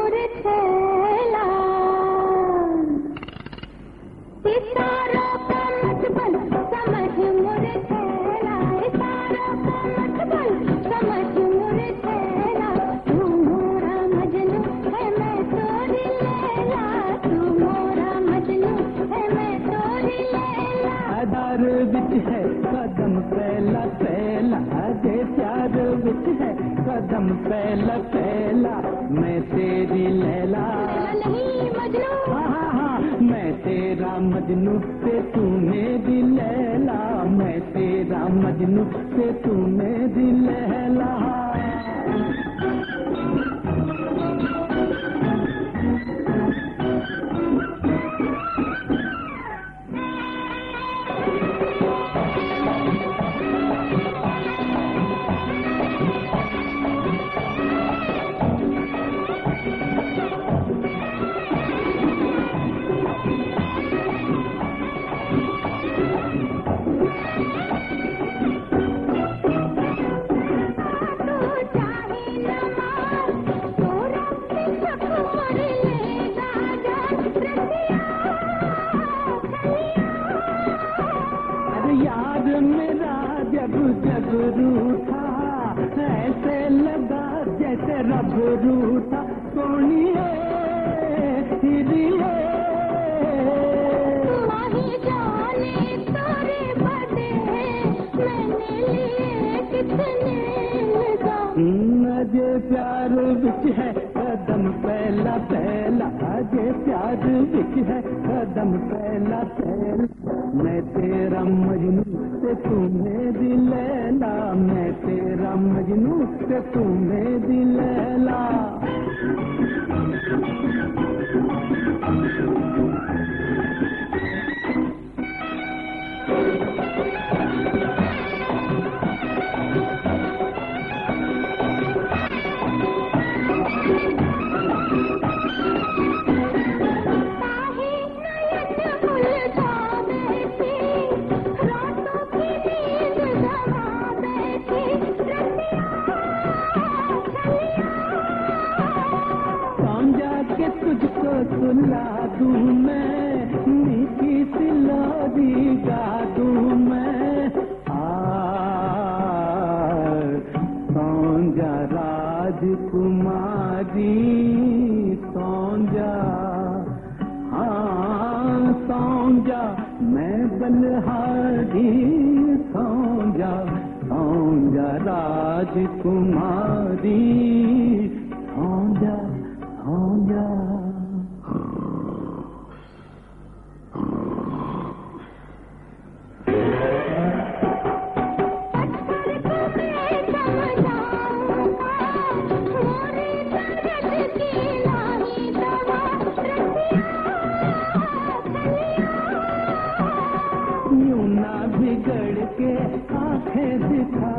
मुरझेला सितारों का मतबल समझ मुरझेला सितारों का मतबल समझ मुरझेला तू मोरा मजनू है मैं तोरी लैला तू मोरा मजनू है मैं तोरी लैला आधार विच है कदम पहला पहला अजे प्यार विच है कदम पहला पहला मैं तेरी लैला नहीं मजनू हाँ हाँ मैं तेरा मजनू से तू मेरी लैला मैं तेरा मजनू से तू मेरी लैला यार मेरा जब जब रूठा ऐसे लगा जैसे रब रूठा सोनिए हिरिए वही जाने तोरे बदे मैंने लिए कितने अजे प्यार विच है कदम पहला पहला अजे प्यार विच है कदम पहला पहला मैं तेरा मजनू से तू मेरी लैला मैं तेरा मजनू से तू मेरी लैला तुझको सुला दूं मैं मीठी सी लोरी गा दूं मैं सौंजा राजकुमारी सौंजा हाँ सौंजा मैं बलहारी सौंजा सौंजा राजकुमारी सौंजा सौंजा बिगड़ के आंखें दिखा